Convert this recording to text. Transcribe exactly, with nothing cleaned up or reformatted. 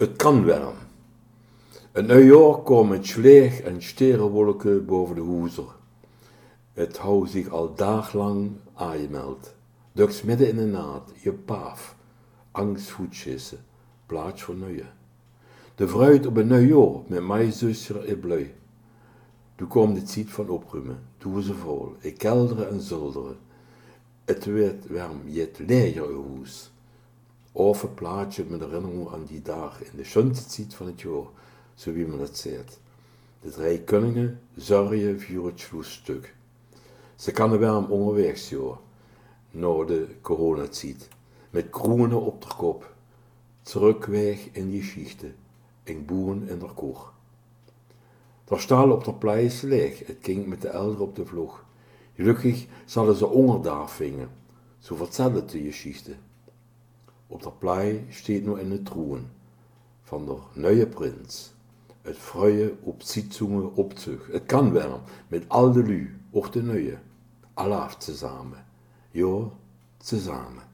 Het kan wel. Het nieuwjaar kwam met sleeg en sterrenwolken boven de hoezer. Het hou zich al dagenlang aangemeld. Duks midden in de naad, je paaf, angstvoetschissen, plaats voor nieuwe. De fruit op een nieuwjaar met mijn zuster is blij. Toen kwam de tijd van opruimen, doezen vol, ik kelderen en zulderen. Het werd warm, je het leger huis. Of een plaatje met herinnering aan die dag in de schönste tijd van het jaar, zo wie men dat zegt. De drie koningen zorgen voor het schlussstuk. Ze kan warm onderweg zijn, na de coronatijd, met kronen op de kop, terugweg in die geschichte, en boeren in der koor. Der stal op der pleis leeg, het ging met de elder op de vlog. Gelukkig zullen ze onderdaar vingen, zo vertellen de geschichte. Op der plei steht nu in de troen van der nieuwe prins. Het vrije op Sitzungen opzug. Het kan wel, met al de lu, ook de nieuwe. Alle af zusammen. Ja, zusammen.